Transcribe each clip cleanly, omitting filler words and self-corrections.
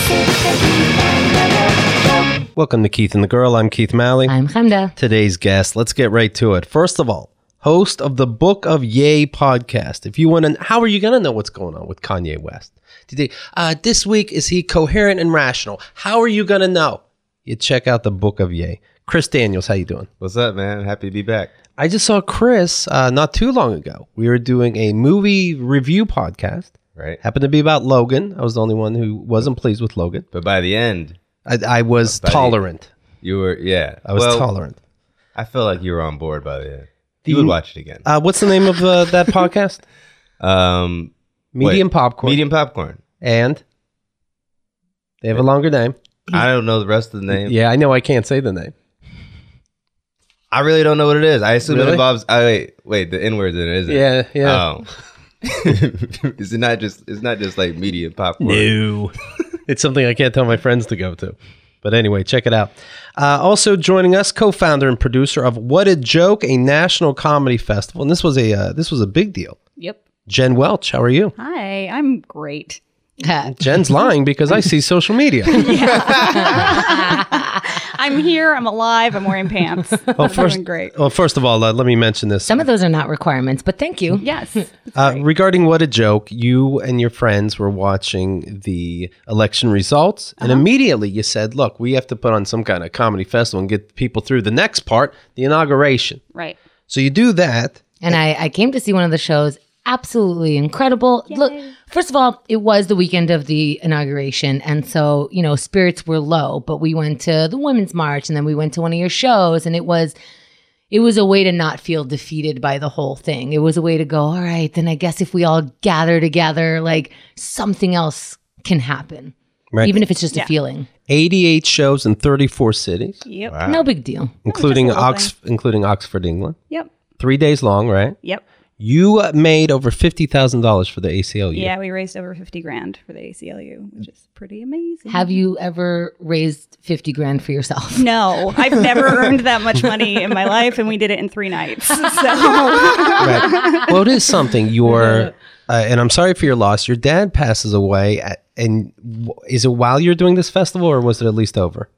Welcome to Keith and the Girl. I'm Keith Malley. I'm Chemda. Today's guest, let's get right to it. First of all, host of the Book of Ye podcast. If you want to, how are you going to know what's going on with Kanye West? This week, is he coherent and rational? How are you going to know? You check out the Book of Ye. Chris Daniels, how you doing? What's up, man? Happy to be back. I just saw Chris not too long ago. We were doing a movie review podcast. Right. Happened to be about Logan. I was the only one who wasn't pleased with Logan. But by the end, I was tolerant. you were, yeah. I was tolerant. I felt like you were on board by the end. You would watch it again. What's the name of that podcast? Medium Popcorn. Medium Popcorn. And they have a longer name. I don't know the rest of the name. Yeah, I know I can't say the name. I really don't know what it is. I assume Really? it involves. Wait, the N word's in it, isn't it? Yeah. Oh. It's not just like Medium Popcorn. No. It's something I can't tell my friends to go to. But anyway, check it out. Also joining us, co-founder and producer of What a Joke, a national comedy festival. And this was a big deal. Yep. Jen Welch, how are you? Hi, I'm great. Jen's lying because I see social media. I'm here. I'm alive. I'm wearing pants. I'm doing great. Well, first of all, let me mention this. Some of those are not requirements, but thank you. Yes. Regarding What a Joke, you and your friends were watching the election results, and immediately you said, look, we have to put on some kind of comedy festival and get people through the next part, the inauguration. Right. So you do that. And I came to see one of the shows. Absolutely incredible. Yay. Look, first of all, it was the weekend of the inauguration. And so, spirits were low, but we went to the Women's March and then we went to one of your shows, and it was a way to not feel defeated by the whole thing. It was a way to go, all right, then I guess if we all gather together, like something else can happen. Right. Even if it's just a feeling. 88 shows in 34 cities, Yep. Wow. No big deal. including just a little including Oxford, England. Yep. 3 days long, right? Yep. You made over $50,000 for the ACLU. Yeah, we raised over $50,000 for the ACLU, which is pretty amazing. Have you ever raised $50,000 for yourself? No, I've never earned that much money in my life, and we did it in 3 nights. So Right. Well, it is something. And I'm sorry for your loss. Your dad passes away. Is it while you're doing this festival, or was it at least over?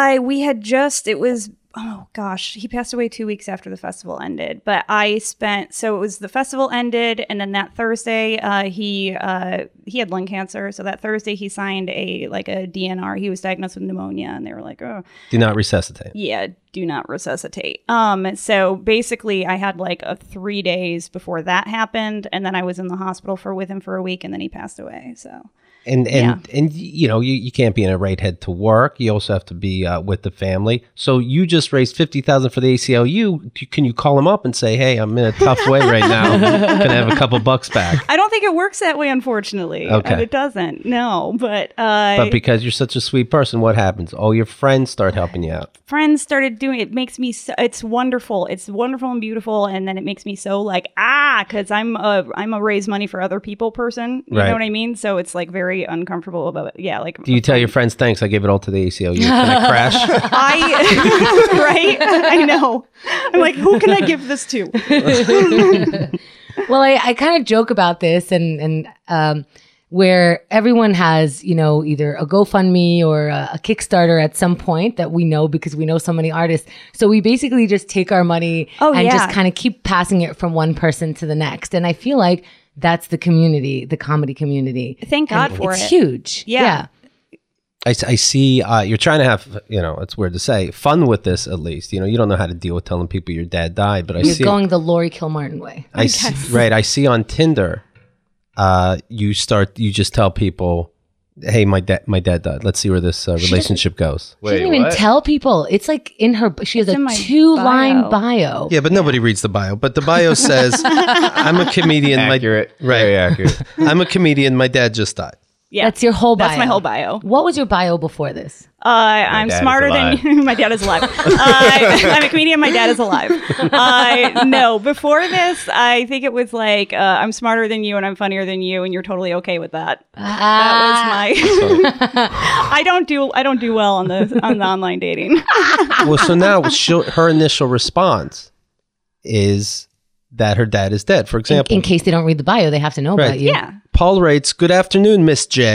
He passed away 2 weeks after the festival ended. But so it was the festival ended, and then that Thursday, he had lung cancer. So that Thursday, he signed a DNR. He was diagnosed with pneumonia, and they were like, oh. Do not resuscitate. Yeah, do not resuscitate. So basically, I had 3 days before that happened, and then I was in the hospital with him for a week, and then he passed away. So. And you can't be in a right head to work. You also have to be with the family. So you just raised $50,000 for the ACLU. Can you call them up and say, "Hey, I'm in a tough way right now. Can I have a couple bucks back?" I don't think it works that way, unfortunately. Okay. It doesn't. No, but because you're such a sweet person, what happens? All your friends start helping you out. Friends started doing it. Makes me it's wonderful. It's wonderful and beautiful, and then it makes me so because I'm a raise money for other people person. You Right. know what I mean? So it's very uncomfortable about it. Yeah, Do you tell your friends, "Thanks, I gave it all to the ACLU"? Can I crash? Right? I know. I'm like, who can I give this to? Well, I kind of joke about this and where everyone has, either a GoFundMe or a Kickstarter at some point that we know because we know so many artists. So we basically just take our money just kind of keep passing it from one person to the next. And I feel like that's the community, the comedy community. Thank God for it. It's huge. Yeah. I see you're trying to have, it's weird to say, fun with this at least. You don't know how to deal with telling people your dad died, but You're going the Laurie Kilmartin way. I see on Tinder, you just tell people, "Hey, my dad died. Let's see where this relationship goes." She didn't even tell people. It's she has a 2-line bio. Yeah, but nobody reads the bio. But the bio says, "I'm a comedian." Accurate. Right. Very accurate. "I'm a comedian. My dad just died." Yeah, that's your whole bio. That's my whole bio. What was your bio before this? I'm smarter than you. My dad is alive. I'm a comedian. My dad is alive. No, before this, I think it was I'm smarter than you and I'm funnier than you, and you're totally okay with that. That was my. I don't do well on the online dating. Well, so now her initial response is that her dad is dead. For example, in case they don't read the bio, they have to know about you. Yeah. Paul writes, "Good afternoon, Miss J.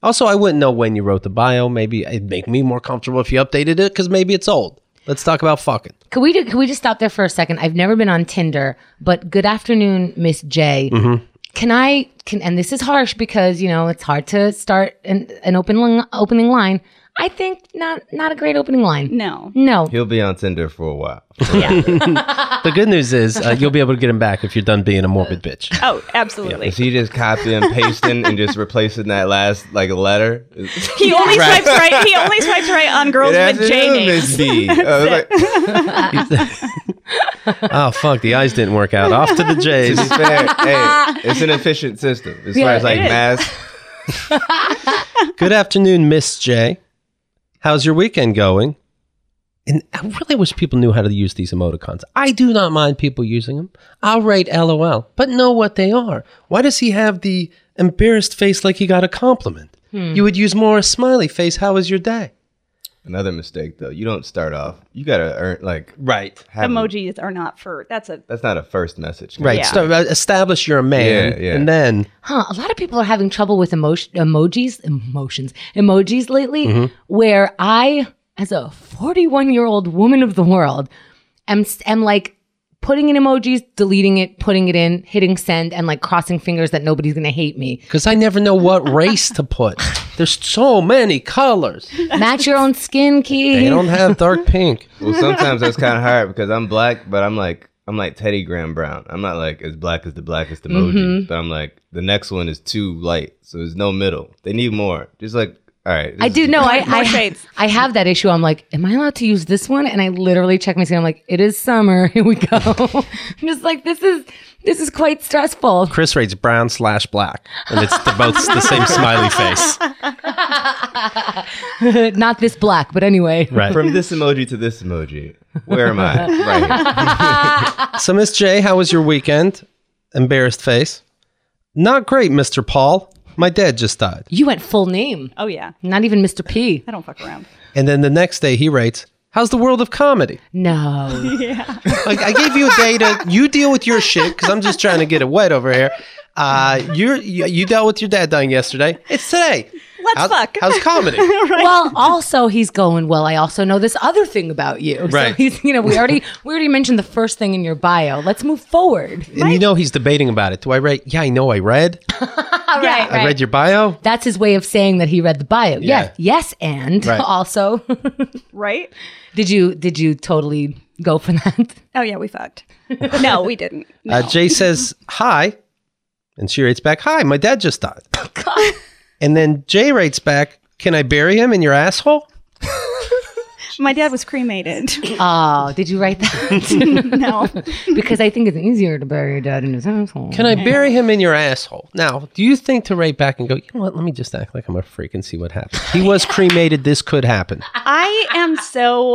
Also, I wouldn't know when you wrote the bio. Maybe it'd make me more comfortable if you updated it because maybe it's old. Let's talk about fucking. Can we just stop there for a second? I've never been on Tinder, but good afternoon, Miss J. Mm-hmm. And this is harsh because, it's hard to start an opening line. I think not a great opening line. No. He'll be on Tinder for a while. The good news is you'll be able to get him back if you're done being a morbid bitch. Oh, absolutely. Is he just copying and pasting and just replacing that last letter? He only swipes right. He only swipes right on girls with J names. Miss D. I was like, Oh, fuck. The I's didn't work out. Off to the J's. to be fair, hey, it's an efficient system as far as it is. mass. Good afternoon, Miss J. How's your weekend going? And I really wish people knew how to use these emoticons. I do not mind people using them. I'll rate LOL, but know what they are. Why does he have the embarrassed face like he got a compliment? You would use more a smiley face. How was your day? Another mistake though. You don't start off. You gotta earn Right. Emojis are not for. That's not a first message. Right. Yeah. Start, establish you're a man, Yeah. and then A lot of people are having trouble with emojis lately, where I, as a 41-year-old woman of the world, am like putting in emojis, deleting it, putting it in, hitting send, and like crossing fingers that nobody's gonna hate me. because I never know what race to put. There's so many colors. Match your own skin, Keith. They don't have dark pink. Well, sometimes that's kind of hard because I'm black, but I'm like Teddy Graham Brown. I'm not like as black as the blackest emoji, but I'm like the next one is too light, so there's no middle. They need more. Just like, all right. I do know. More shades. I have that issue. I'm like, am I allowed to use this one? And I literally check my screen. I'm like, it is summer. Here we go. I'm just like, this is quite stressful. Chris rates brown/black, and they're both the same smiley face. Not this black, but anyway. Right. From this emoji to this emoji. Where am I? Right here. So, Miss J, how was your weekend? Embarrassed face. Not great, Mr. Paul. My dad just died. You went full name. Oh yeah. Not even Mr. P. I don't fuck around. And then the next day he writes, how's the world of comedy? No. Like, I gave you a day to, you deal with your shit, because I'm just trying to get it wet over here. You dealt with your dad dying yesterday. It's today. Let's fuck. How's comedy? Well, also he's going, well, I also know this other thing about you. Right. So he's, we already mentioned the first thing in your bio. Let's move forward. And he's debating about it. Do I write? Yeah, I know I read. Right. I read your bio. That's his way of saying that he read the bio. Yeah. Yes, and Right. also, Right? did you totally go for that? Oh yeah, we fucked. No, we didn't. No. Jay says, hi. And she writes back, hi, my dad just died. And then Jay writes back, can I bury him in your asshole? My dad was cremated. Oh, did you write that? No. Because I think it's easier to bury your dad in his asshole. Can I bury him in your asshole? Now, do you think to write back and go, you know what, let me just act like I'm a freak and see what happens. He was cremated. This could happen. As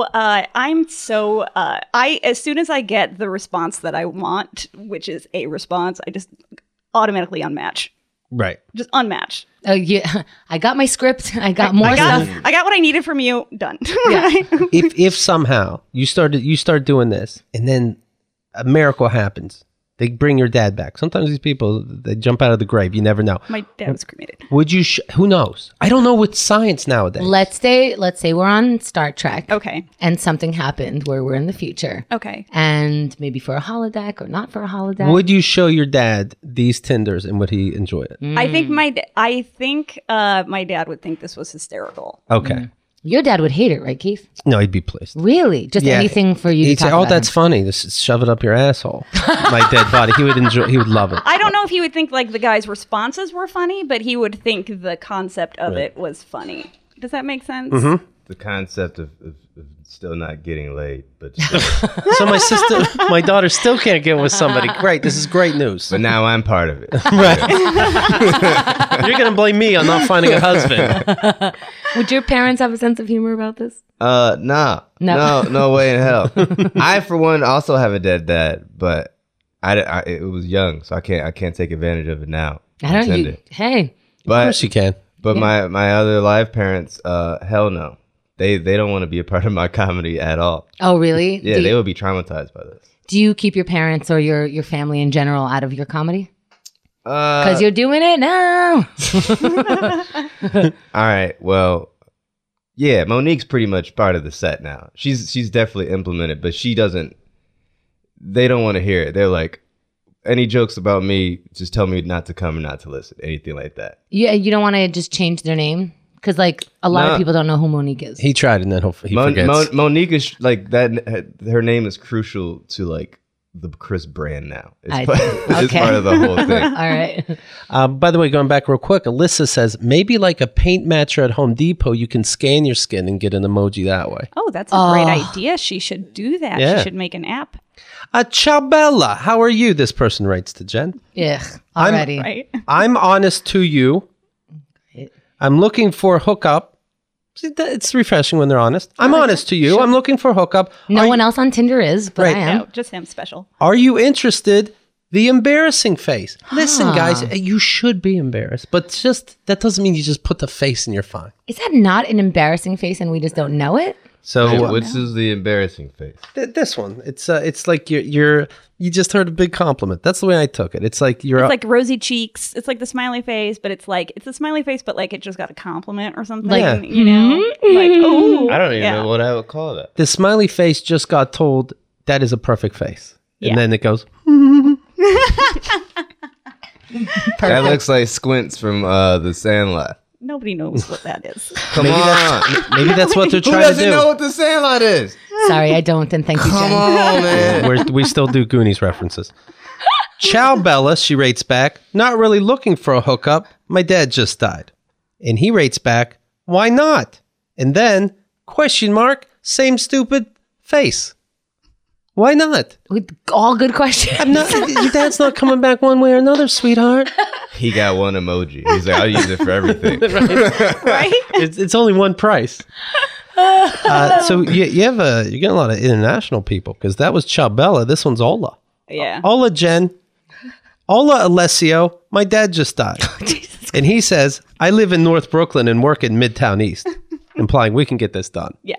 soon as I get the response that I want, which is a response, I just automatically unmatch. Right. Just unmatch. Yeah, I got my script. I got more stuff. I got what I needed from you. Done. Yeah. Right? If somehow you start doing this and then a miracle happens, they bring your dad back. Sometimes these people, they jump out of the grave. You never know. My dad was cremated. Would you, who knows? I don't know with science nowadays. Let's say we're on Star Trek. Okay. And something happened where we're in the future. Okay. And maybe for a holodeck or not for a holodeck. Would you show your dad these Tinders and would he enjoy it? I think my dad would think this was hysterical. Okay. Your dad would hate it, right, Keith? No, he'd be pleased. Really? Just anything for you to He'd talk say, "Oh, about that's him." funny. Just shove it up your asshole." My dead body. He would enjoy. He would love it. I don't know if he would think like the guy's responses were funny, but he would think the concept of it was funny. Does that make sense? Mm-hmm. The concept of still not getting laid, but So my daughter still can't get with somebody. Great. This is great news. but now I'm part of it. You're gonna blame me on not finding a husband. Would your parents have a sense of humor about this? No way in hell. I for one also have a dead dad, but I it was young, so I can't take advantage of it now. I don't. Intended. Hey, Of But course you can. but my other live parents, hell no. They don't want to be a part of my comedy at all. oh really? Yeah, they would be traumatized by this. Do you keep your parents or your family in general out of your comedy? Because you're doing it now. All right. Well, yeah, Monique's pretty much part of the set now. She's definitely implemented, but she doesn't. They don't want to hear it. They're like, any jokes about me, just tell me not to come and not to listen. Anything like that. Yeah, you don't want to just change their name? Because like a lot of people don't know who Monique is. He tried and then he forgets. Monique is like that. Her name is crucial to like the Chris brand now. It's part of the whole thing. All right. By the way, going back real quick, Alyssa says maybe like a paint matcher at Home Depot, you can scan your skin and get an emoji that way. Oh, that's a great idea. She should do that. Yeah. She should make an app. Ciao Bella, how are you? This person writes to Jen. Yeah, already. Right. I'm honest to you. I'm looking for a hookup. It's refreshing when they're honest. I'm honest to you. Sure. I'm looking for a hookup. No one else on Tinder is, but Right. I am. No, just him special. Are you interested? The embarrassing face. Listen, guys, you should be embarrassed, but just that doesn't mean you just put the face and you're fine. Is that not an embarrassing face and we just don't know it? So Which is the embarrassing face? This one. It's like you just heard a big compliment. That's the way I took it. It's like It's like rosy cheeks. It's like the smiley face, but it's a smiley face, but like it just got a compliment or something. Yeah. You know, like oh, I don't even know what I would call that. the smiley face just got told that is a perfect face, and Yeah. then it goes. That looks like Squints from The Sandlot. Nobody knows what that is. Come on. Maybe that's what they're Who trying to doesn't do. know what The Sandlot is? Sorry, I don't, and thank you, Come Jen. on, man. We still do Goonies references. Ciao Bella, she rates back. Not really looking for a hookup. My dad just died. And he rates back, why not? And then, question mark, same stupid face. Why not? With all good questions. Your dad's not coming back one way or another, sweetheart. He got one emoji. He's like, I'll use it for everything. Right? It's only one price. So you're getting a lot of international people because that was Ciao Bella. This one's Ola. Yeah. Ola Jen. Ola Alessio. My dad just died. And he says, I live in North Brooklyn and work in Midtown East, implying we can get this done. Yeah.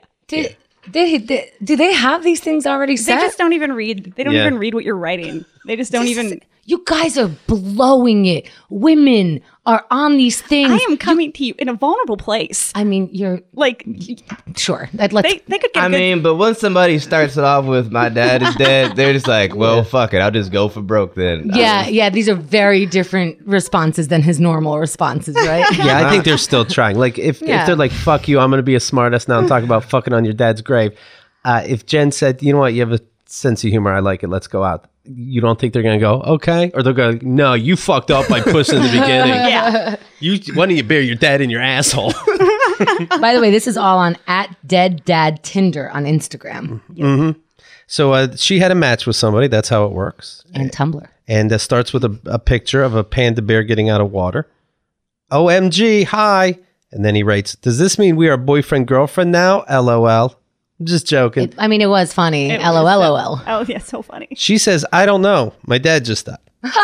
Do they have these things already They set? just don't even read. They don't Yeah. even read what you're writing. They just don't even. You guys are blowing it. Women are on these things. I am coming to you in a vulnerable place. I mean, you're Like sure. they could get. I good, mean, but once somebody starts it off with my dad is dead, they're just like, well, fuck it. I'll just go for broke then. yeah. These are very different responses than his normal responses, right? Yeah, I think they're still trying. Like, if they're like, fuck you, I'm going to be a smartass now and talk about fucking on your dad's grave. If Jen said, you know what, you have a sense of humor, I like it, let's go out. You don't think they're going to go, okay? Or they'll go, no, you fucked up by pushing in the beginning. Yeah. Why don't you bury your dad in your asshole? By the way, this is all on @DeadDadTinder on Instagram So she had a match with somebody. That's how it works. and Tumblr. And starts with a picture of a panda bear getting out of water. OMG, hi. And then he writes, does this mean we are boyfriend-girlfriend now? LOL. I'm just joking. It was funny. It was LOL. Oh yeah, so funny. She says, I don't know. My dad just died.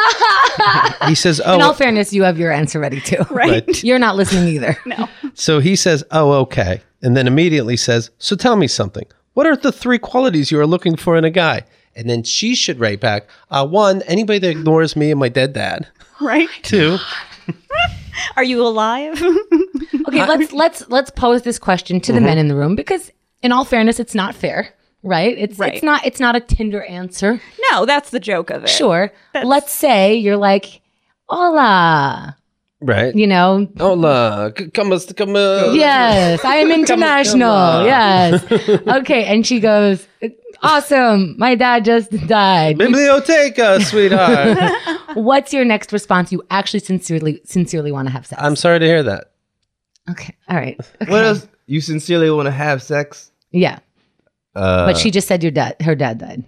He says, In all oh. fairness, you have your answer ready too. Right. You're not listening either. No. So he says, oh, okay. And then immediately says, so tell me something. What are the 3 qualities you are looking for in a guy? And then she should write back, 1, anybody that ignores me and my dead dad. Right. 2, Are you alive? Okay, let's pose this question to the men in the room because, in all fairness, it's not fair, right? It's not a Tinder answer. No, that's the joke of it. Sure. Let's say you're like, hola, right? you know. Hola, come. Yes, I am international. Yes. Okay, and she goes, awesome. My dad just died. Biblioteca, sweetheart. What's your next response? You actually sincerely want to have sex. I'm sorry to hear that. Okay. All right. Okay. What else? You sincerely want to have sex? Yeah. But she just said her dad died.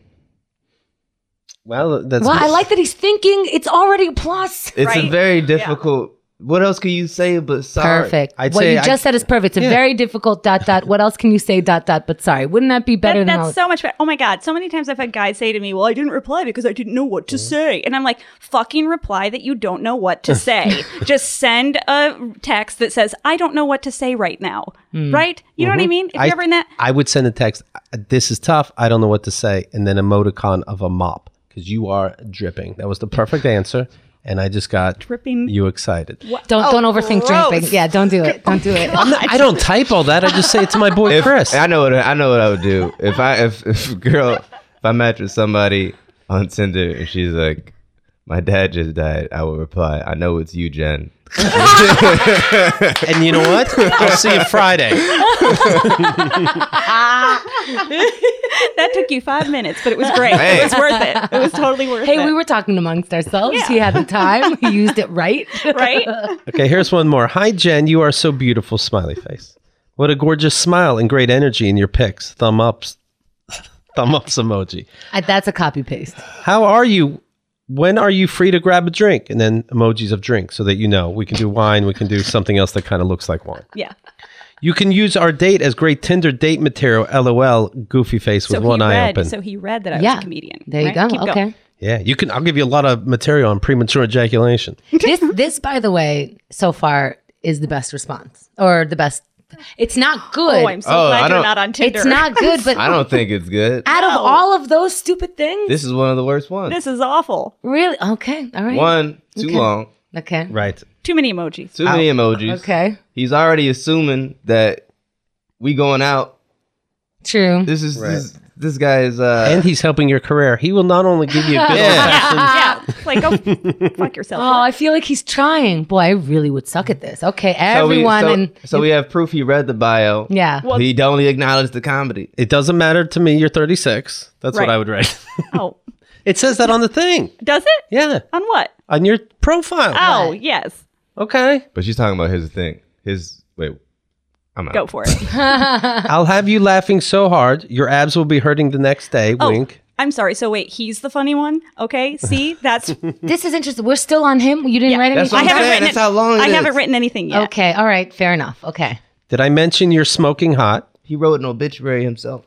Well, that's Well, I like that he's thinking. It's already a plus. It's a Right. very difficult. What else can you say but sorry? Perfect. I'd what say you just said is perfect. It's a very difficult ... What else can you say ... But sorry. Wouldn't that be better than all? That's so much better. Oh my God. So many times I've had guys say to me, well, I didn't reply because I didn't know what to say. And I'm like, fucking reply that you don't know what to say. Just send a text that says, I don't know what to say right now. Right? You know what I mean? If you're ever in that. I would send a text. This is tough. I don't know what to say. And then emoticon of a mop because you are dripping. That was the perfect answer. and I just got Dripping. you excited. Don't overthink gross. dripping. Yeah, don't do it. Don't do it. I don't type all that. I just say it to my boy Chris. I know what I would do if I match with somebody on Tinder and she's like, my dad just died, I would reply, I know it's you, Jen. And you know what? I'll see you Friday. That took you 5 minutes, but it was great. Hey. It was worth it. It was totally worth Hey, it. we were talking amongst ourselves. Yeah. He had the time. He used it right. right? Okay, here's one more. Hi, Jen. You are so beautiful. Smiley face. What a gorgeous smile and great energy in your pics. Thumb ups. Thumb ups emoji. That's a copy paste. How are you? When are you free to grab a drink? And then emojis of drink so that you know. We can do wine. We can do something else that kind of looks like wine. Yeah. You can use our date as great Tinder date material. LOL. Goofy face with one eye open. So he read that I Yeah. was a comedian. There you right? go. Keep Okay. going. Yeah, you can. I'll give you a lot of material on premature ejaculation. This, by the way, so far is the best response or the best. It's not good. Oh, I'm so Oh, I glad you're don't- not on Tinder. It's not good, but I don't think it's good. out of No. all of those stupid things, This is one of the worst ones. This is awful. really? Okay. All right. One, too Okay. long, Okay. Right. Too many emojis. too many emojis. Okay. He's already assuming that we going out. True. This is Right. this guy is And he's helping your career. He will not only give you a good Yeah. old-fashioned Yeah. Like, go fuck yourself. Oh, I feel like he's trying. Boy, I really would suck at this. Okay, everyone so we have proof he read the bio. yeah. Well- He only acknowledged the comedy. It doesn't matter to me. You're 36. That's what Right. I would write. Oh, It says that on the thing. does it? Yeah, On what? on your profile. Oh, Right. yes. Okay. But she's talking about his thing. I'm out. Go for it. I'll have you laughing so hard your abs will be hurting the next day. Oh, Wink. I'm sorry. So wait, he's the funny one. Okay. See, that's. This is interesting. We're still on him. You didn't write That's anything. what I I'm haven't saying. written. That's how long it I is. haven't written anything yet. Okay. All right. Fair enough. Okay. Did I mention you're smoking hot? He wrote an obituary himself.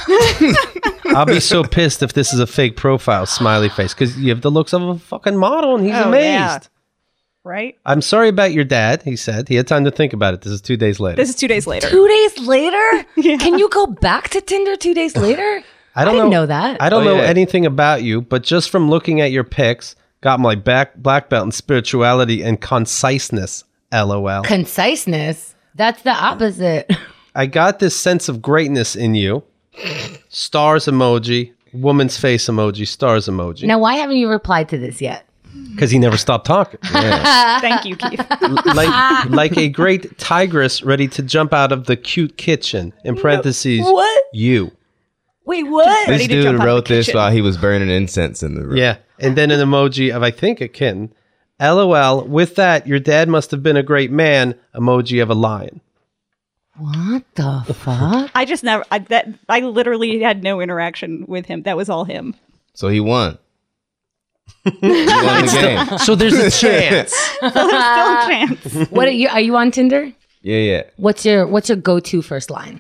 I'll be so pissed if this is a fake profile. Smiley face. Because you have the looks of a fucking model and he's Oh, amazed. yeah. Right. I'm sorry about your dad, he said. He had time to think about it. This is 2 days later. This is 2 days later. 2 days later? Can you go back to Tinder 2 days later? I don't didn't know that. I don't Oh, know yeah. anything about you, but just from looking at your pics, got my black belt in spirituality and conciseness. LOL. Conciseness. That's the opposite. I got this sense of greatness in you. Stars emoji, woman's face emoji, stars emoji. Now, why haven't you replied to this yet? Because he never stopped talking. Thank you, Keith. like a great tigress ready to jump out of the cute kitchen. In parentheses, What? you. Wait, what? This Ready to dude jump out of wrote the this kitchen. while he was burning incense in the room. Yeah. And then an emoji of, I think, a kitten. LOL. With that, your dad must have been a great man. Emoji of a lion. What the fuck? I just never. I literally had no interaction with him. That was all him. So he won. He won the game. So there's a chance. So there's still a chance. What are you on Tinder? Yeah. What's your go-to first line?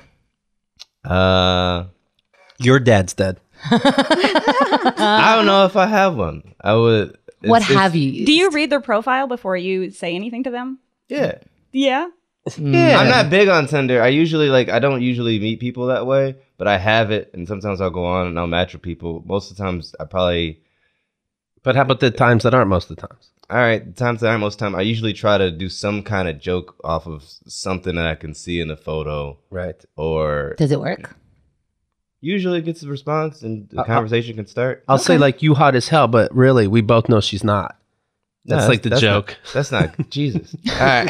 Your dad's dead. I don't know if I have one. I would. What have you used? Do you read their profile before you say anything to them? Yeah. Yeah. Yeah. I'm not big on Tinder. I don't usually meet people that way, but I have it, and sometimes I'll go on and I'll match with people. Most of the times, But how about the times that aren't most of the times? all right, the times that aren't most of the time, I usually try to do some kind of joke off of something that I can see in the photo, Right. or Does it work? usually it gets a response and the conversation can start. I'll say like you hot as hell, but really we both know she's not. No, That's like the joke. That's not Jesus. All right.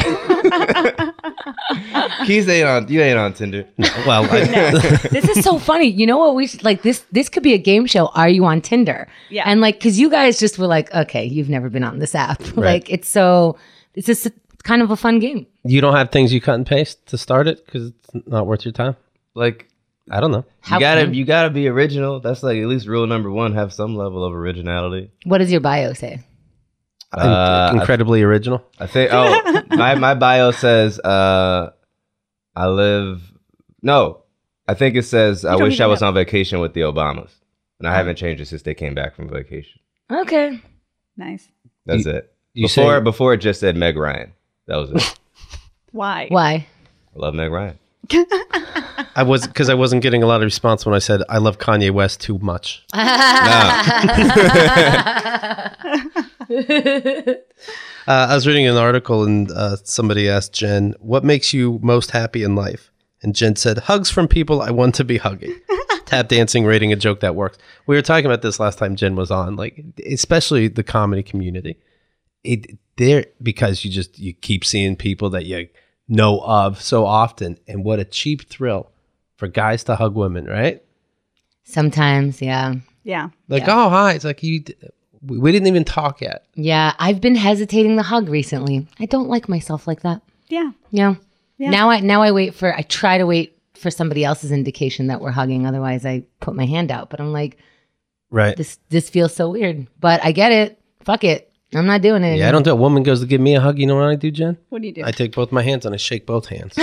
Keith you ain't on Tinder. Well, This is so funny. You know what we should, like this could be a game show. Are you on Tinder? Yeah. And like, cause you guys just were like, okay, you've never been on this app. Like it's just kind of a fun game. you don't have things you cut and paste to start it because it's not worth your time. Like I don't know. How you gotta be original. That's like at least rule number one. Have some level of originality. What does your bio say? Incredibly original. I think. Oh, my bio says I live. No, I think it says I don't wish I even was know. on vacation with the Obamas, and I haven't changed it since they came back from vacation. Okay. Nice. That's it. you Before it just said Meg Ryan. That was it. Why? Why? I love Meg Ryan. I wasn't getting a lot of response when I said I love Kanye West too much. No. I was reading an article and somebody asked Jen, what makes you most happy in life? And Jen said, hugs from people I want to be hugging. Tap dancing, rating a joke that works. We were talking about this last time Jen was on, like, especially the comedy community. Because you keep seeing people that you know of so often. And what a cheap thrill for guys to hug women, right? Sometimes, yeah. Yeah. Like, oh, hi. It's like, we didn't even talk yet. Yeah, I've been hesitating to hug recently. I don't like myself like that. Yeah. Yeah. Yeah. Now I try to wait for somebody else's indication that we're hugging. Otherwise I put my hand out. But I'm like, Right. this feels so weird. But I get it. Fuck it. I'm not doing it. Yeah, I don't do it. A woman goes to give me a hug. You know what I do, Jen? What do you do? I take both my hands and I shake both hands.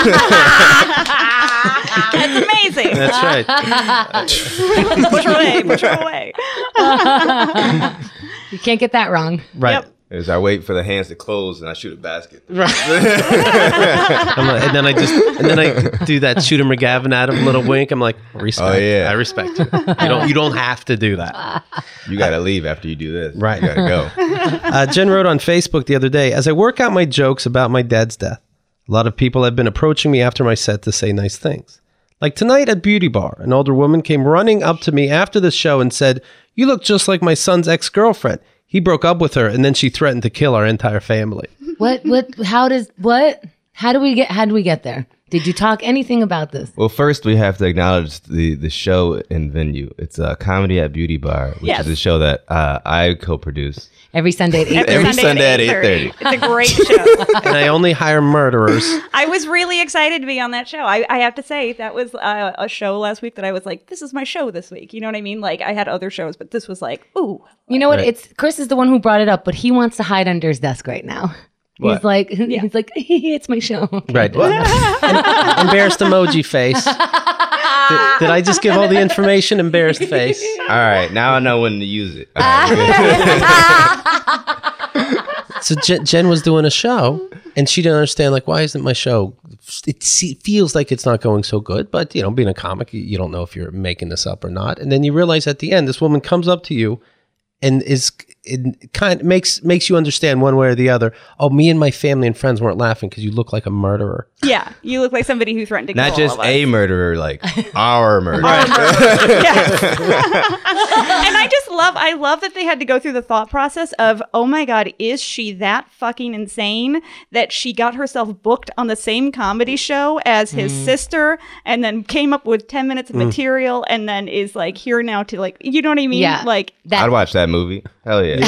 That's amazing. That's right. Push her away. Push her away. You can't get that wrong. Right. Yep. As I wait for the hands to close and I shoot a basket. And then I do that Shooter McGavin at him, little wink. I'm like, respect. Oh, yeah. I respect you. You don't have to do that. You got to leave after you do this. Right. You got to go. Jen wrote on Facebook the other day, as I work out my jokes about my dad's death, a lot of people have been approaching me after my set to say nice things. Like tonight at Beauty Bar, an older woman came running up to me after the show and said, "You look just like my son's ex-girlfriend. He broke up with her and then she threatened to kill our entire family." How do we get there? Did you talk anything about this? Well, first we have to acknowledge the show and venue. It's a Comedy at Beauty Bar, which Yes. is a show that I co-produce. Every Sunday at 8. Every Sunday at 8:30. It's a great show. And I only hire murderers. I was really excited to be on that show. I have to say, that was a show last week that I was like, this is my show this week. You know what I mean? Like, I had other shows, but this was like, ooh. You know what? Right. It's Chris is the one who brought it up, but he wants to hide under his desk right now. What? He's like, it's my show. Right. Embarrassed emoji face. Did I just give all the information? Embarrassed face. All right, now I know when to use it. All right, So Jen was doing a show and she didn't understand, like, why isn't my show? It feels like it's not going so good, but being a comic, you don't know if you're making this up or not. And then you realize at the end, this woman comes up to you and it kind of makes you understand one way or the other. Oh, me and my family and friends weren't laughing because you look like a murderer. Yeah, you look like somebody who threatened to kill Not just all of us. a murderer, like our murderer. Yes. And I love that they had to go through the thought process of, oh my God, is she that fucking insane that she got herself booked on the same comedy show as his sister and then came up with 10 minutes of material and then is like here now to, like, you know what I mean? Yeah. Like, I'd watch that movie. Hell yeah.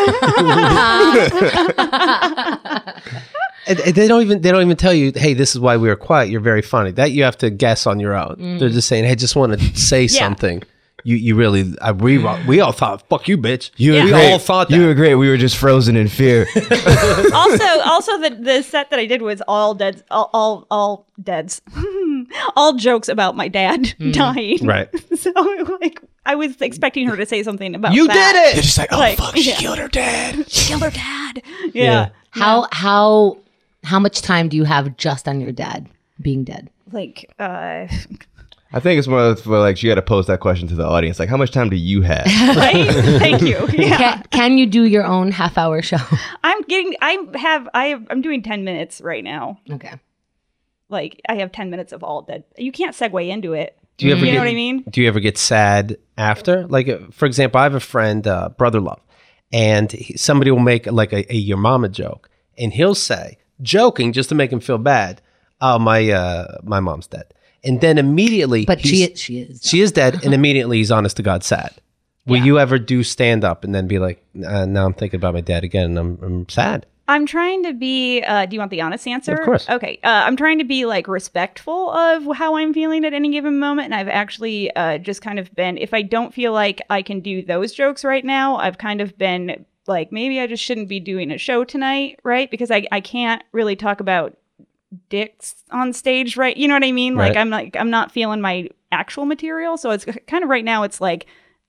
And they don't even tell you, hey, this is why we were quiet. You're very funny. That you have to guess on your own. They're just saying, hey, just want to say something. You really, we all thought, fuck you, bitch. We all thought that. You were great. We were just frozen in fear. also the set that I did was all deads, all deads, all jokes about my dad dying. Right. So like, I was expecting her to say something about You that. did it. They're just like, oh, Like, fuck, she yeah. killed her dad. She killed her dad. Yeah. How much time do you have just on your dad being dead? Like, I think it's more for like, you got to pose that question to the audience. Like, how much time do you have? right? Thank you. Yeah. Can you do your own half-hour show? I'm doing 10 minutes right now. Okay. Like, I have 10 minutes of all dead. You can't segue into it. Do you ever You know what I mean? Do you ever get sad after? Like, for example, I have a friend, Brother Love, and somebody will make like a your mama joke, and he'll say, joking just to make him feel bad, oh, my mom's dead. And then immediately, But she is dead, and immediately he's honest to God sad. Will you ever do stand up and then be like, now I'm thinking about my dad again, and I'm sad? I'm trying to be, do you want the honest answer? Of course. Okay. I'm trying to be like respectful of how I'm feeling at any given moment. And I've actually just kind of been, if I don't feel like I can do those jokes right now, I've kind of been like, maybe I just shouldn't be doing a show tonight, right? Because I can't really talk about dicks on stage, right? You know what I mean? Right. I'm not feeling my actual material. So it's kind of right now, it's like,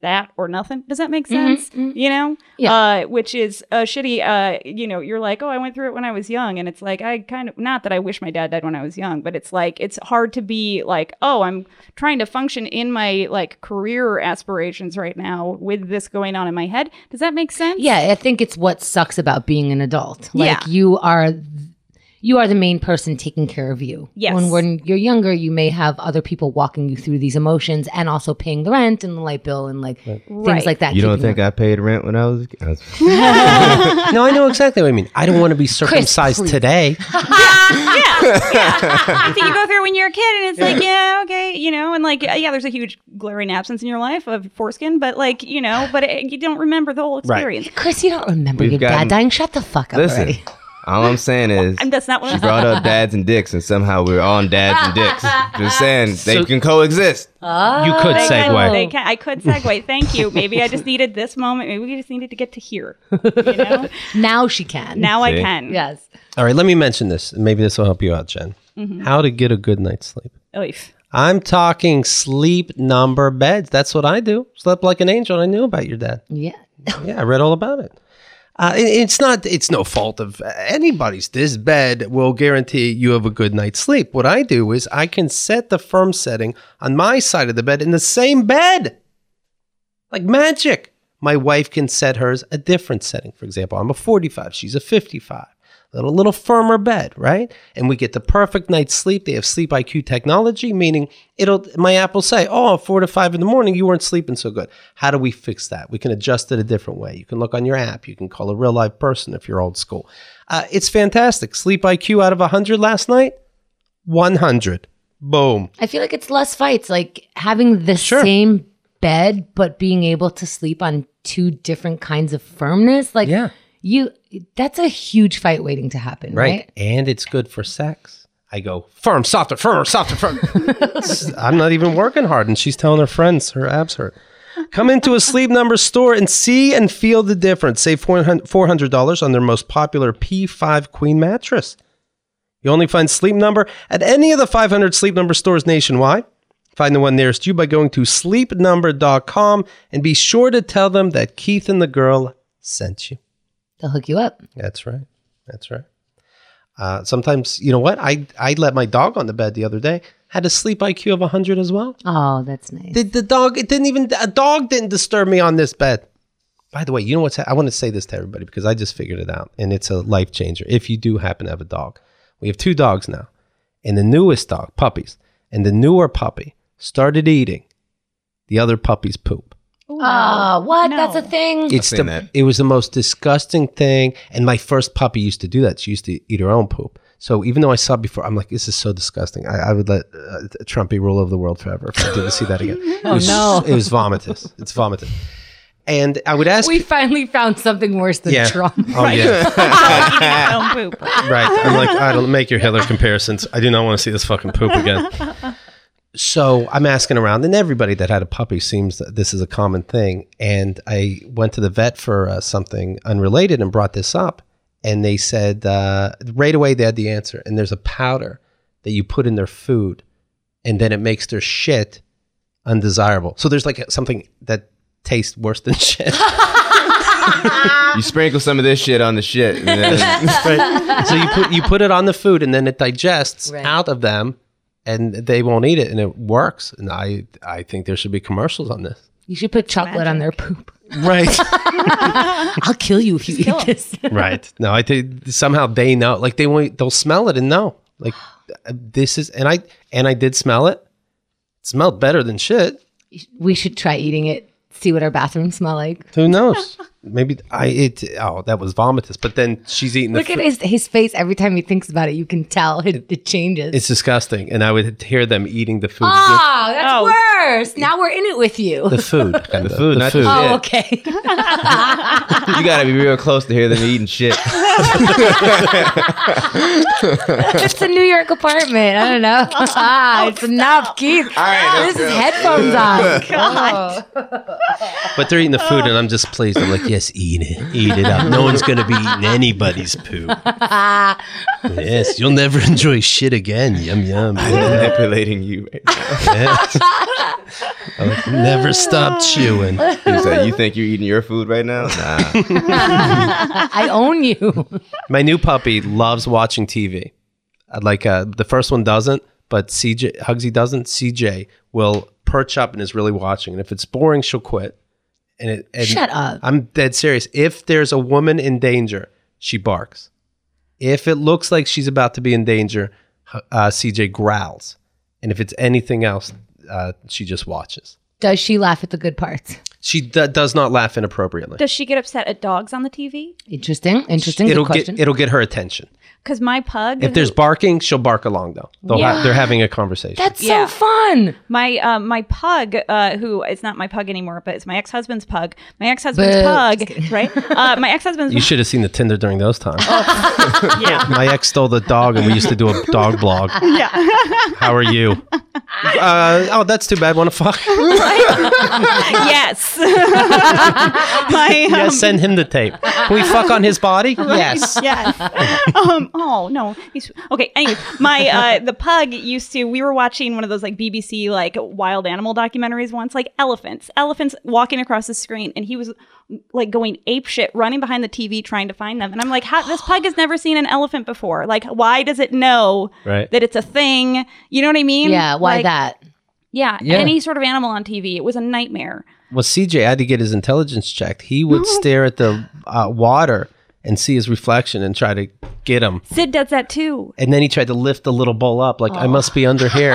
that or nothing. Does that make sense? You know? Yeah. Which is shitty. You know, you're like, oh, I went through it when I was young. And it's like, I kind of, not that I wish my dad died when I was young, but it's like, it's hard to be like, oh, I'm trying to function in my like career aspirations right now with this going on in my head. Does that make sense? Yeah, I think it's what sucks about being an adult. Like Yeah. you are the main person taking care of you. Yes. When you're younger, you may have other people walking you through these emotions and also paying the rent and the light bill and like things Right. like that. You don't keeping think I paid rent when I was a kid? No, I know exactly what I mean. I don't want to be circumcised please. today. I think you go through when you're a kid and it's like, yeah, okay, you know, and like, yeah, there's a huge glaring absence in your life of foreskin, but like, you know, but you don't remember the whole experience. Chris, you don't remember We've your dad gotten- dying. Shut the fuck up Listen, already. all I'm saying is And that's not what she I'm brought up dads and dicks, and somehow we're on dads and dicks. Just saying, they can coexist. You could They can- segue. they can- I could segue. Thank you. Maybe I just needed this moment. Maybe we just needed to get to here. You know? Now she can. Now I See? can. Yes. All right, let me mention this. Maybe this will help you out, Jen. How to get a good night's sleep. Oif. I'm talking sleep number beds. That's what I do. Slept like an angel. I knew about your dad. Yeah. Yeah, I read all about it. It's no fault of anybody's. This bed will guarantee you have a good night's sleep. What I do is I can set the firm setting on my side of the bed in the same bed. Like magic. My wife can set hers a different setting. For example, I'm a 45. She's a 55. A little firmer bed, right? And we get the perfect night's sleep. They have Sleep IQ technology, meaning my app will say, oh, 4 to 5 in the morning, you weren't sleeping so good. How do we fix that? We can adjust it a different way. You can look on your app. You can call a real live person if you're old school. It's fantastic. Sleep IQ out of 100 last night, 100. Boom. I feel like it's less fights, like having the same bed, but being able to sleep on two different kinds of firmness. Like, Yeah. that's a huge fight waiting to happen, right? And it's good for sex. I go, firm, softer, firmer, softer, firm. I'm not even working hard. And she's telling her friends her abs hurt. Come into a Sleep Number store and see and feel the difference. Save $400 on their most popular P5 Queen mattress. You only find Sleep Number at any of the 500 Sleep Number stores nationwide. Find the one nearest you by going to sleepnumber.com and be sure to tell them that Keith and the girl sent you. They'll hook you up. That's right. That's right. Sometimes, you know what? I let my dog on the bed the other day. Had a sleep IQ of 100 as well. Oh, that's nice. A dog didn't disturb me on this bed. By the way, you know what's, I want to say this to everybody because I just figured it out and it's a life changer. If you do happen to have a dog, we have 2 dogs now and the newest dog, puppies, and the newer puppy started eating the other puppy's poop. Oh, what? No. That's a thing? seen that. It was the most disgusting thing. And my first puppy used to do that. She used to eat her own poop. So even though I saw it before, I'm like, this is so disgusting. I would let Trump be ruler of the world forever if I didn't see that again. It was, no. It was vomitous. It's vomitous. And I would ask... We finally found something worse than Yeah. Trump. Oh, yeah. Eating its own poop. Right. I'm like, I don't make your Hitler comparisons. I do not want to see this fucking poop again. So I'm asking around, and everybody that had a puppy seems that this is a common thing. And I went to the vet for something unrelated and brought this up. And they said right away they had the answer. And there's a powder that you put in their food, and then it makes their shit undesirable. So there's like something that tastes worse than shit. You sprinkle some of this shit on the shit. And then, Right. So you put it on the food, and then it digests Right. out of them, and they won't eat it, and it works. And I think there should be commercials on this. You should put chocolate on their poop. Right. I'll kill you if you eat this. Right. No, I think somehow they know. Like they'll smell it and know. Like this is, and I did smell it. It smelled better than shit. We should try eating it. See what our bathrooms smell like. Who knows? Maybe that was vomitous. But then she's eating the Look at his face every time he thinks about it. You can tell it changes. It's disgusting. And I would hear them eating the food. Oh, that's worse. Now we're in it with you. The food. the food, not the Oh, shit. okay. You gotta be real close to hear them eating shit. It's a New York apartment. I don't know. It's enough, Keith. All right, This is headphones on. But they're eating the food, and I'm just pleased. I'm like, yes, eat it up. No one's gonna be eating anybody's poop. Yes, you'll never enjoy shit again. Yum yum. I'm manipulating you right now. Yes. I like, never stop chewing. He said, "You think you're eating your food right now?" Nah. I own you. My new puppy loves watching TV. The first one doesn't, but Hugsy doesn't. CJ will perch up and is really watching. And if it's boring, she'll quit. And Shut up. I'm dead serious. If there's a woman in danger, she barks. If it looks like she's about to be in danger, CJ growls. And if it's anything else, she just watches. Does she laugh at the good parts? She does not laugh inappropriately. Does she get upset at dogs on the TV? Interesting. Good question. It'll get her attention. Because my pug, If there's barking, she'll bark along though. They're having a conversation. That's so fun. my pug, who is not my pug anymore, but it's my ex-husband's pug. My ex-husband's Boo. pug, right? My ex-husband's You should have seen the Tinder during those times. yeah. My ex stole the dog, and we used to do a dog blog. Yeah. How are you? That's too bad. Want to fuck? Yes. Yes, send him the tape. Can we fuck on his body? Yes. Yes. Oh no. Okay. Anyways, my the pug used to. We were watching one of those like BBC like wild animal documentaries once, like elephants walking across the screen, and he was like going ape shit, running behind the TV trying to find them. And I'm like, this pug has never seen an elephant before. Like, why does it know that it's a thing? You know what I mean? Yeah. Why like, that? Yeah, Yeah. any sort of animal on TV. It was a nightmare. Well, CJ had to get his intelligence checked. He would stare at the water and see his reflection and try to get him. Sid does that too. And then he tried to lift the little bowl up, like, I must be under here.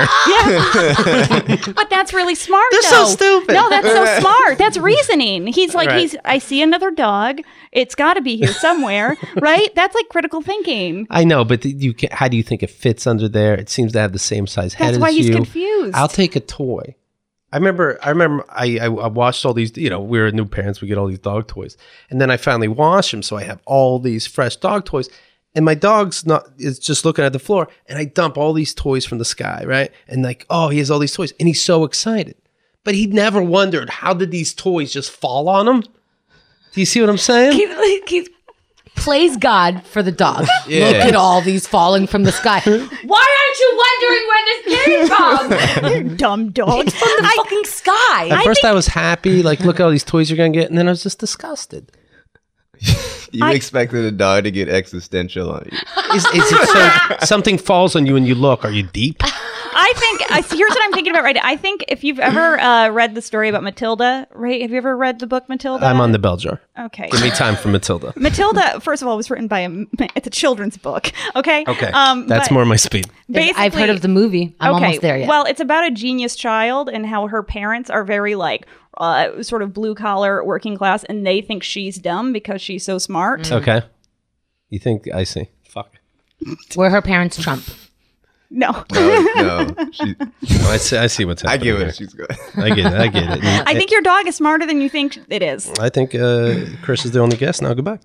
But that's really smart. They're so stupid. No, that's so smart. That's reasoning. He's like, Right. I see another dog. It's got to be here somewhere, right? That's like critical thinking. I know, but how do you think it fits under there? It seems to have the same size head That's as why he's you. confused. I'll take a toy. I remember I watched all these, we were new parents, we get all these dog toys. And then I finally wash them, so I have all these fresh dog toys. And my dog's is just looking at the floor, and I dump all these toys from the sky, right? And like, oh, he has all these toys, and he's so excited. But he never wondered, how did these toys just fall on him? Do you see what I'm saying? Keith plays God for the dog. Yeah. Look at all these falling from the sky. Why aren't you wondering where this came from? You dumb dog. It's from the fucking sky. At first I was happy, like, look at all these toys you're going to get. And then I was just disgusted. You expected a dog to get existential on you. Is it so something falls on you and you look, are you deep? I think, here's what I'm thinking about right now. I think if you've ever read the story about Matilda, right? Have you ever read the book Matilda? I'm on the bell jar. Okay. Give me time for Matilda. Matilda, first of all, was written by it's a children's book. Okay. Okay. That's That's more my speed. I've heard of the movie. I'm almost there yet. Well, it's about a genius child and how her parents are very like sort of blue collar, working class, and they think she's dumb because she's so smart. Okay. You think I see? Fuck. Were her parents Trump? No. No. I see what's happening. I get here. what she's going. I get it. I think your dog is smarter than you think it is. I think Chris is the only guest. Now goodbye.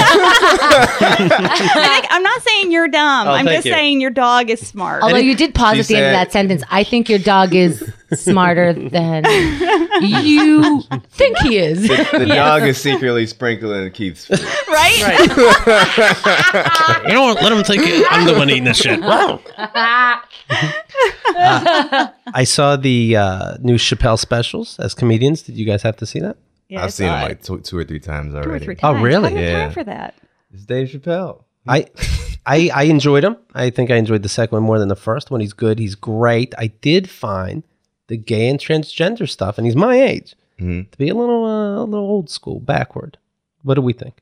I'm not saying you're dumb. I'm thank just you. saying your dog is smart. Although you did pause She at the end of said- that sentence. I think your dog is smarter than you think he is. The dog is secretly sprinkling Keith's food. right? You know what? Let him take it. I'm the one eating this shit. Wow. I saw the new Chappelle specials as comedians. Did you guys have to see that? Yeah, I've seen him like two or three times two or already. three Oh, times. really? How do you have Yeah. time for that? It's Dave Chappelle. I enjoyed him. I think I enjoyed the second one more than the first one. He's good. He's great. I did find the gay and transgender stuff, and he's my age, to be a little old school, backward. What do we think?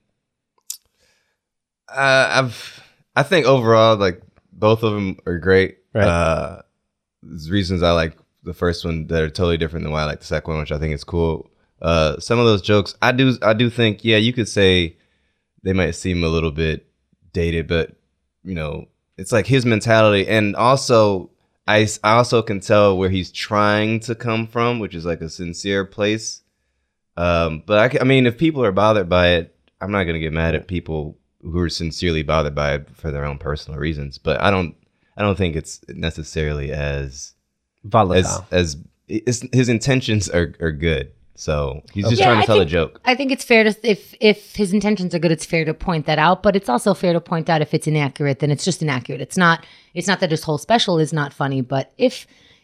I think overall, like, both of them are great. Right. There's reasons I like the first one that are totally different than why I like the second one, which I think is cool. Some of those jokes, I do think, yeah, you could say they might seem a little bit dated, but it's like his mentality, and also I also can tell where he's trying to come from, which is like a sincere place. But I mean, if people are bothered by it, I'm not gonna get mad at people who are sincerely bothered by it for their own personal reasons. But I don't think it's necessarily as Volatile. as his intentions are good. So he's just trying to tell a joke. I think it's fair to if his intentions are good, it's fair to point that out. But it's also fair to point out if it's inaccurate, then it's just inaccurate. It's not that his whole special is not funny, but if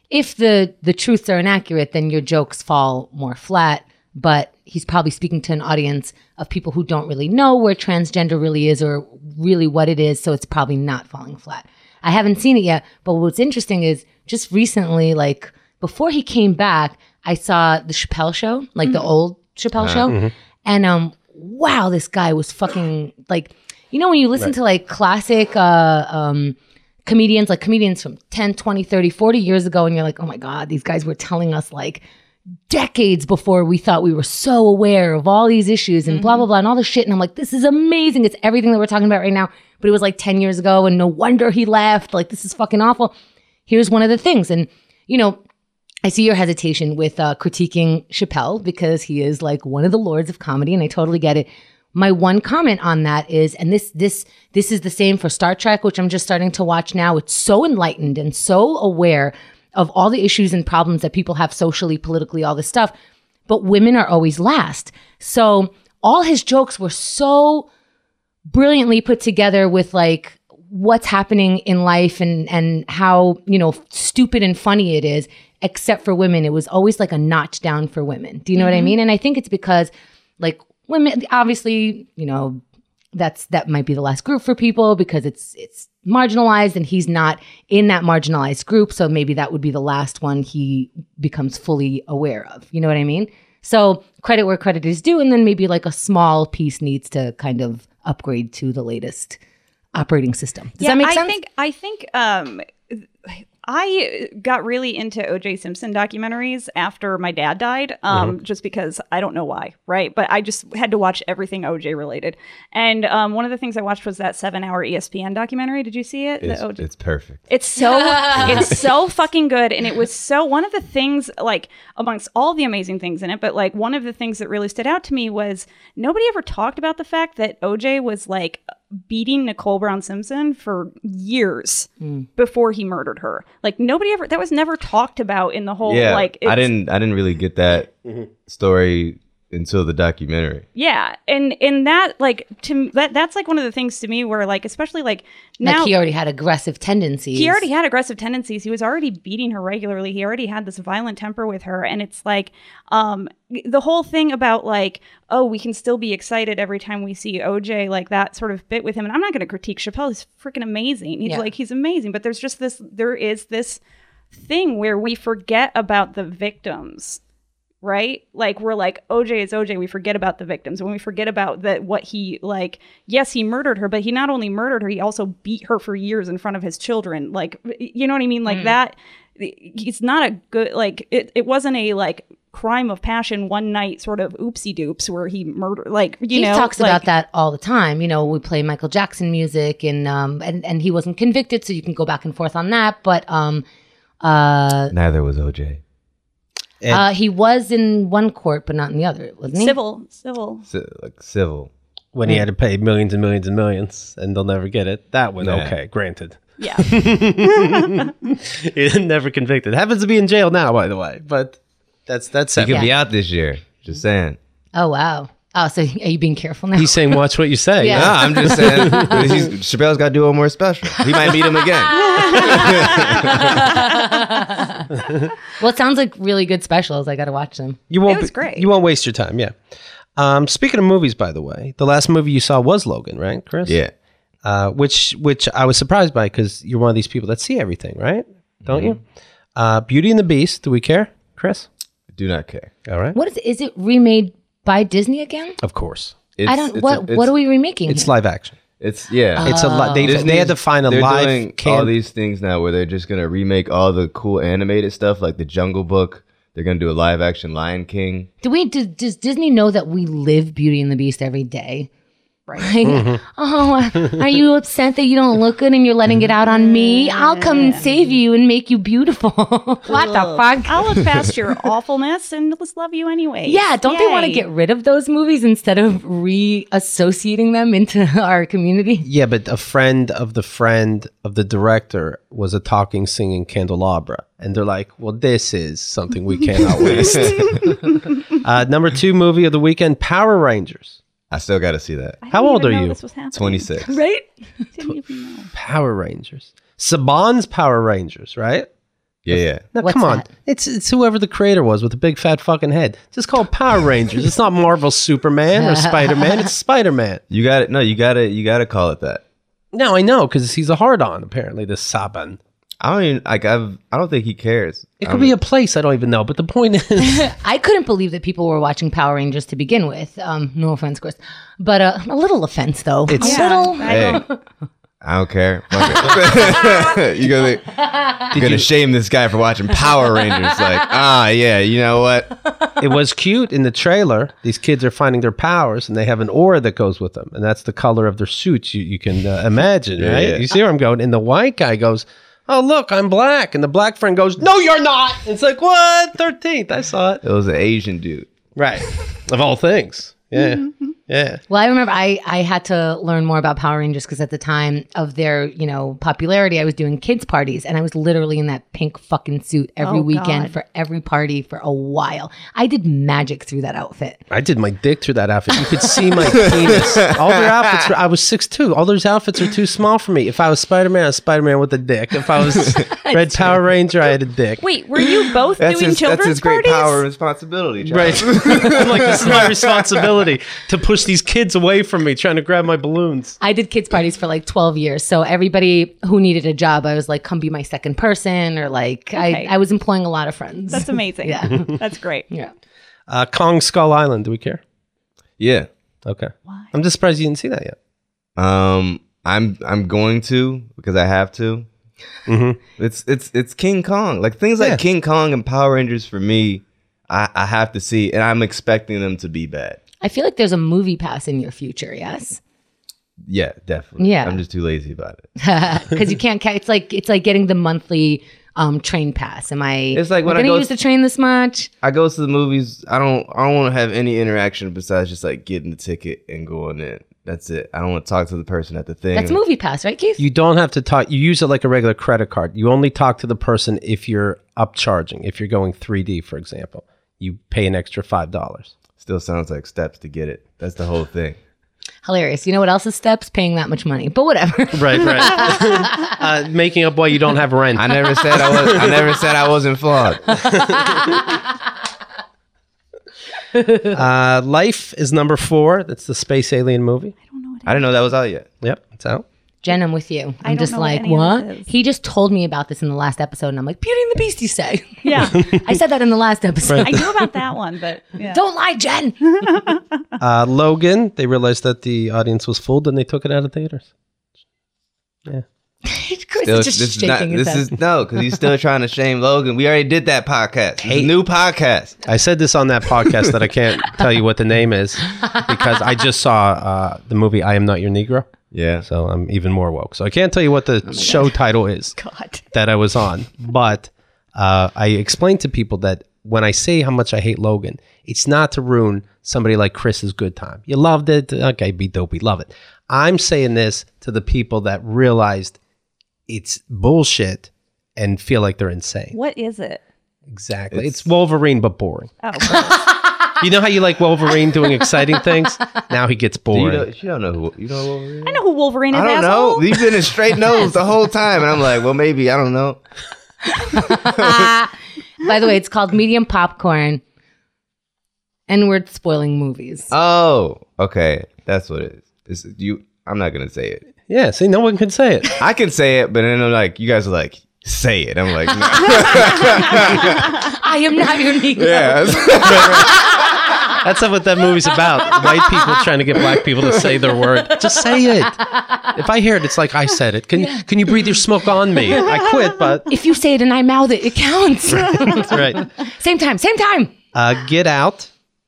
if the truths are inaccurate, then your jokes fall more flat. But he's probably speaking to an audience of people who don't really know where transgender really is or really what it is. So it's probably not falling flat. I haven't seen it yet. But what's interesting is just recently, like before he came back, I saw the Chappelle Show, like the old Chappelle Show. And wow, this guy was fucking like, you know, when you listen to like classic comedians, like comedians from 10, 20, 30, 40 years ago, and you're like, oh my God, these guys were telling us like decades before we thought we were so aware of all these issues and blah, blah, blah, and all this shit. And I'm like, this is amazing. It's everything that we're talking about right now. But it was like 10 years ago, and no wonder he left. Like, this is fucking awful. Here's one of the things. And, you know, I see your hesitation with critiquing Chappelle because he is like one of the lords of comedy, and I totally get it. My one comment on that is, and this is the same for Star Trek, which I'm just starting to watch now. It's so enlightened and so aware of all the issues and problems that people have socially, politically, all this stuff. But women are always last. So all his jokes were so brilliantly put together with like what's happening in life and how, you know, stupid and funny it is, except for women. It was always like a notch down for women. Do you know what I mean? And I think it's because like women, obviously, you know, that might be the last group for people because it's marginalized and he's not in that marginalized group. So maybe that would be the last one he becomes fully aware of. You know what I mean? So credit where credit is due. And then maybe like a small piece needs to kind of upgrade to the latest operating system. Does that make sense? I think I got really into O.J. Simpson documentaries after my dad died, just because I don't know why, right? But I just had to watch everything O.J. related. And one of the things I watched was that 7-hour ESPN documentary. Did you see it? It's perfect. It's so fucking good. And it was so, one of the things, like amongst all the amazing things in it, but like one of the things that really stood out to me was nobody ever talked about the fact that O.J. was like beating Nicole Brown Simpson for years before he murdered her. Like nobody ever, that was never talked about in the whole, like, I didn't really get that story until the documentary. Yeah. And that, like, to that's like one of the things to me where, like, especially like now, like he already had aggressive tendencies. He already had aggressive tendencies. He was already beating her regularly. He already had this violent temper with her. And it's like, the whole thing about like, oh, we can still be excited every time we see OJ, like that sort of bit with him. And I'm not going to critique Chappelle. He's freaking amazing. He's amazing. But there is this thing where we forget about the victims. Right? Like we're like, OJ is OJ. We forget about the victims. When we forget about what he, like, yes, he murdered her, but he not only murdered her, he also beat her for years in front of his children. Like, you know what I mean? Like that, it's not a good, like, it wasn't a like crime of passion one night sort of oopsie doops where he murdered, like, you know. He talks about that all the time. You know, we play Michael Jackson music and he wasn't convicted, so you can go back and forth on that. But neither was OJ. He was in one court, but not in the other, wasn't he? Civil. When he had to pay millions and millions and millions, and they'll never get it. That was okay, granted. Yeah. He never convicted. Happens to be in jail now, by the way. But that's He could be out this year. Just saying. Oh, wow. Oh, so are you being careful now? He's saying, watch what you say. Yeah. No, I'm just saying. Chappelle's got to do one more special. He might beat him again. Well, it sounds like really good specials. I got to watch them. It was great. You won't waste your time, yeah. Speaking of movies, by the way, the last movie you saw was Logan, right, Chris? Yeah. Which I was surprised by because you're one of these people that see everything, right? Don't you? Beauty and the Beast. Do we care, Chris? I do not care. All right. What is it remade by Disney again? Of course. What are we remaking? It's here? live action. It's a lot. They had to find a they're live. Doing all these things now where they're just gonna remake all the cool animated stuff like the Jungle Book. They're gonna do a live action Lion King. Does Disney know that we live Beauty and the Beast every day? Right. Like, oh, are you upset that you don't look good and you're letting it out on me? I'll come and save you and make you beautiful. What the fuck? I'll look past your awfulness and just love you anyway. Yeah, don't they want to get rid of those movies instead of reassociating them into our community? Yeah, but a friend of the director was a talking, singing candelabra. And they're like, well, this is something we cannot waste. Number 2 movie of the weekend, Power Rangers. I still got to see that. How old are you? This was happening. 26. Right? Didn't even know. Power Rangers. Saban's Power Rangers, right? Yeah. Now, What's come on. that? It's whoever the creator was with the big fat fucking head. Just call it Power Rangers. It's not Marvel Superman or Spider-Man. It's Spider-Man. You got it. No, you got to call it that. No, I know, because he's a hard-on, apparently, this Saban. I don't even like. I don't think he cares. It could be a place, I don't even know. But the point is, I couldn't believe that people were watching Power Rangers to begin with. No offense, of course. But a little offense, though. It's- a little. Hey, I don't care. Fuck it. You're gonna shame this guy for watching Power Rangers. Like, yeah, you know what? it was cute in the trailer. These kids are finding their powers, and they have an aura that goes with them. And that's the color of their suits. You can imagine, Yeah, right? yeah. You see where I'm going? And the white guy goes, oh, look, I'm black. And the black friend goes, no, you're not. It's like, what? 13th. I saw it. It was an Asian dude. Right. Of all things. Yeah. Yeah. Well, I remember I had to learn more about Power Rangers because at the time of their, popularity, I was doing kids parties and I was literally in that pink fucking suit every Oh, weekend God. for every party for a while. I did magic through that outfit. I did my dick through that outfit. You could see my penis. All their outfits I was 6'2". All those outfits are too small for me. If I was Spider-Man, I was Spider-Man with a dick. If I was Red Power Ranger, I had a dick. Wait, were you both doing That's children's his great parties? power and responsibility. Right. Charles. I'm like, this is my responsibility to push these kids away from me trying to grab my balloons. I did kids parties for like 12 years. So everybody who needed a job, I was like, come be my second person, or like Okay. I was employing a lot of friends. That's amazing. Yeah. That's great. Yeah. Kong Skull Island. Do we care? Yeah. Okay. I'm just surprised you didn't see that yet. I'm going to because I have to. It's King Kong. Like things Yeah. like King Kong and Power Rangers for me, I have to see, and I'm expecting them to be bad. I feel like there's a movie pass in your future, yes? Yeah, definitely. Yeah. I'm just too lazy about it. Because you can't it's like getting the monthly train pass. Am I It's like when I gonna go- use the train this much? I go to the movies. I don't want to have any interaction besides just like getting the ticket and going in. That's it. I don't want to talk to the person at the thing. That's movie pass, right, Keith? You don't have to talk. You use it like a regular credit card. You only talk to the person if you're upcharging. If you're going 3D, for example, you pay an extra $5. Still sounds like steps to get it. That's the whole thing. Hilarious. You know what else is steps? Paying that much money. But whatever. Right. Making up why you don't have rent. I never said I was. I never said I wasn't flawed. Life is number 4. That's the space alien movie. I didn't know that was out yet. Yep, it's out. Jen, I'm with you. I'm don't just know what like, any of what? this is. He just told me about this in the last episode, and I'm like, Beauty and the Beast, you say? Yeah. I said that in the last episode. I knew about that one, but yeah. Don't lie, Jen. Logan, they realized that the audience was full, and they took it out of theaters. Yeah. Chris is just shaking his head. because he's still trying to shame Logan. We already did that podcast. It's a new podcast. I said this on that podcast that I can't tell you what the name is because I just saw the movie I Am Not Your Negro. Yeah. So I'm even more woke. So I can't tell you what the show title is God. that I was on. But I explained to people that when I say how much I hate Logan, it's not to ruin somebody like Chris's good time. You loved it. Okay, be dopey. Love it. I'm saying this to the people that realized it's bullshit and feel like they're insane. What is it? Exactly. It's Wolverine, but boring. Oh, gross. You know how you like Wolverine doing exciting things? Now he gets boring. You don't know who. You know Wolverine? I know who Wolverine is. I don't asshole. know. You've been in straight nose the whole time, and I'm like, well, maybe I don't know. By the way, it's called Medium Popcorn. And we're spoiling movies. Oh, okay, that's what it is. I'm not gonna say it. Yeah, see, no one can say it. I can say it, but then I'm like, you guys are like, say it. I'm like, no. I am not your Negro. Yeah. That's not what that movie's about. White people trying to get black people to say their word. Just say it. If I hear it, it's like I said it. Can you breathe your smoke on me? I quit, but If you say it and I mouth it, it counts. that's right. Same time. Get Out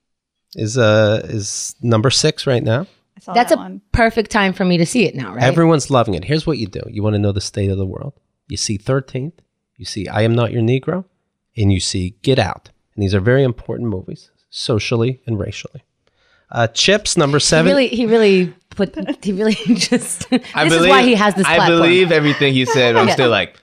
is number 6 right now. I saw That's that a one. perfect time for me to see it now, right? Everyone's loving it. Here's what you do. You want to know the state of the world. You see 13th. You see I Am Not Your Negro. And you see Get Out. And these are very important movies, socially and racially. Chips, number 7. He really just. This is why he has this platform. I believe everything he said, but I'm still like,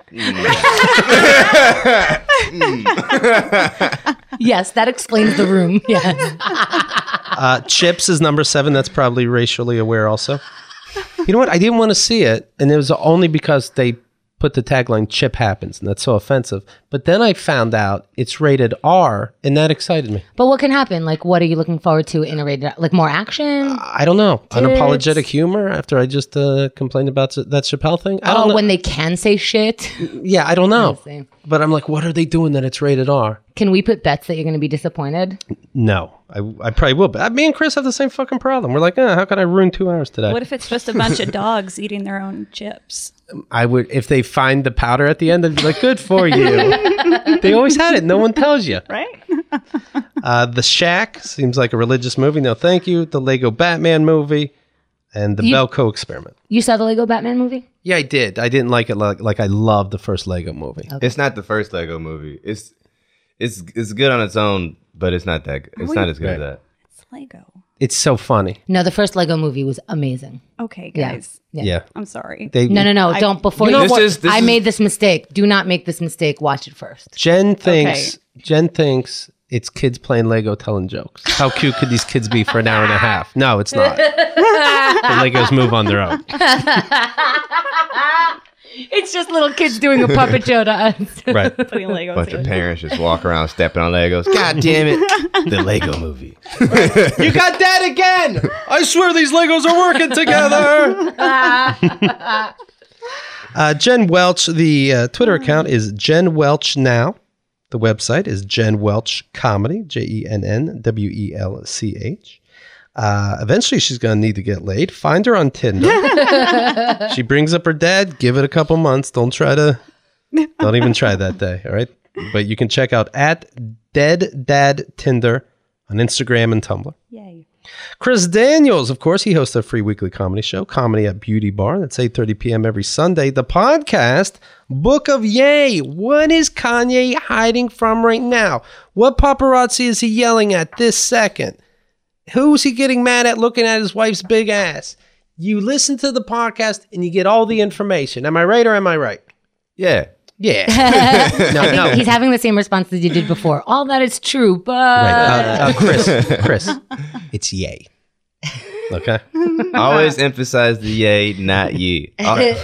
Yes, that explains the room. Yes. Chips is number 7. That's probably racially aware also. You know what? I didn't want to see it. And it was only because they put the tagline "Chip happens," and that's so offensive. But then I found out it's rated R, and that excited me. But what can happen? Like, what are you looking forward to in a rated? Like more action? I don't know. Unapologetic humor after I just complained about that Chappelle thing. I don't know. When they can say shit. Yeah, I don't know. I see. But I'm like, what are they doing that it's rated R? Can we put bets that you're going to be disappointed? No, I probably will. But me and Chris have the same fucking problem. We're like, how can I ruin 2 hours today? What if it's just a bunch of dogs eating their own chips? I would, if they find the powder at the end, I'd be like, good for you. They always had it. No one tells you. Right? The Shack seems like a religious movie. No, thank you. The Lego Batman movie and the Belko Experiment. You saw the Lego Batman movie? Yeah, I did. I didn't like it like I loved the first Lego movie. Okay. It's not the first Lego movie. It's good on its own, but it's not that good. It's not as good as that. It's Lego. It's so funny. No, the first Lego movie was amazing. Okay, guys. Yeah. I'm sorry. No. Don't. Before You know you. what? I made this mistake. Do not make this mistake. Watch it first. Jen thinks it's kids playing Lego telling jokes. How cute could these kids be for an hour and a half? No, it's not. The Legos move on their own. It's just little kids doing a puppet show to us. Right. Putting Legos Bunch of together. parents just walk around stepping on Legos. God damn it. The Lego movie. You got that again. I swear these Legos are working together. Jen Welch, the Twitter account is Jen Welch Now. The website is Jen Welch Comedy, JenWelch. Eventually she's going to need to get laid. Find her on Tinder. She brings up her dad. Give it a couple months. Don't even try that day. All right. But you can check out @DeadDadTinder on Instagram and Tumblr. Yay. Chris Daniels, of course, he hosts a free weekly comedy show, Comedy at Beauty Bar. That's 8:30 p.m. every Sunday. The podcast, Book of Ye. What is Kanye hiding from right now? What paparazzi is he yelling at this second? Who's he getting mad at looking at his wife's big ass? You listen to the podcast and you get all the information. Am I right or am I right? Yeah. Yeah. No. He's having the same response that you did before. All that is true, but Right. Chris, it's yay. Okay. Always emphasize the yay, not ye.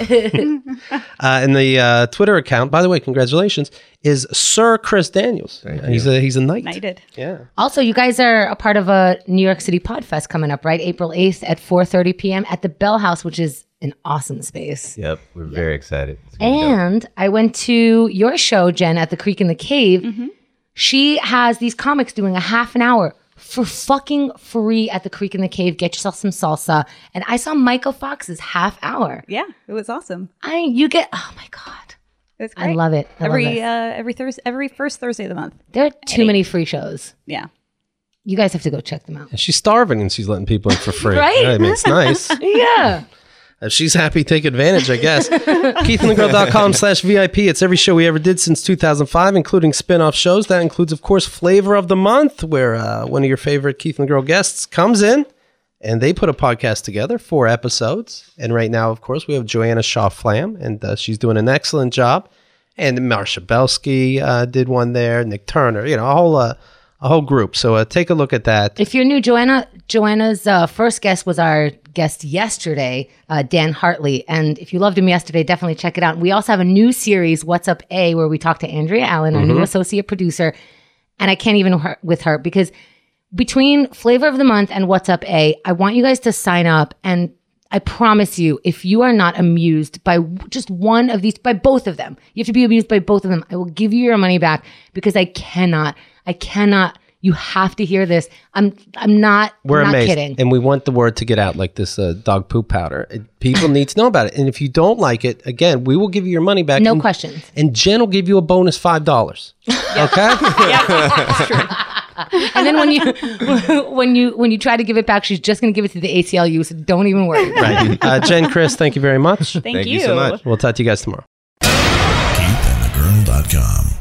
And the Twitter account, by the way, congratulations, is Sir Chris Daniels. He's a knight. Knighted. Yeah. Also, you guys are a part of a New York City Podfest coming up, right? April 8th at 4:30 p.m. at the Bell House, which is an awesome space. Yep. We're very excited. It's gonna be dope. And I went to your show, Jen, at the Creek in the Cave. Mm-hmm. She has these comics doing a half an hour for fucking free at the Creek in the Cave. Get yourself some salsa. And I saw Michael Fox's half hour. Yeah, it was awesome. Oh my God. It was great. I love it. Every first Thursday of the month. There are too many free shows. Yeah. You guys have to go check them out. And she's starving and she's letting people in for free. Right? I mean, it's nice. Yeah. If she's happy, take advantage, I guess. KeithAndTheGirl.com/VIP. It's every show we ever did since 2005, including spin-off shows. That includes, of course, Flavor of the Month, where one of your favorite Keith and the Girl guests comes in, and they put a podcast together, 4 episodes. And right now, of course, we have Joanna Shaw-Flam, and she's doing an excellent job. And Marsha Belsky did one there, Nick Turner, a whole group. So take a look at that. If you're new, Joanna's first guest was our guest yesterday, Dan Hartley. And if you loved him yesterday, definitely check it out. We also have a new series, What's Up A, where we talk to Andrea Allen, our new associate producer. And I can't even with her because between Flavor of the Month and What's Up A, I want you guys to sign up. And I promise you, if you are not amused by just one of these, by both of them, you have to be amused by both of them. I will give you your money back because I cannot. You have to hear this. I'm not amazed. Kidding. And we want the word to get out like this dog poop powder. People need to know about it. And if you don't like it, again, we will give you your money back. No questions. And Jen will give you a bonus $5. Okay? That's true. And then when you try to give it back, she's just going to give it to the ACLU. So don't even worry. Right. Jen, Chris, thank you very much. Thank you so much. We'll talk to you guys tomorrow. KeithAndTheGirl.com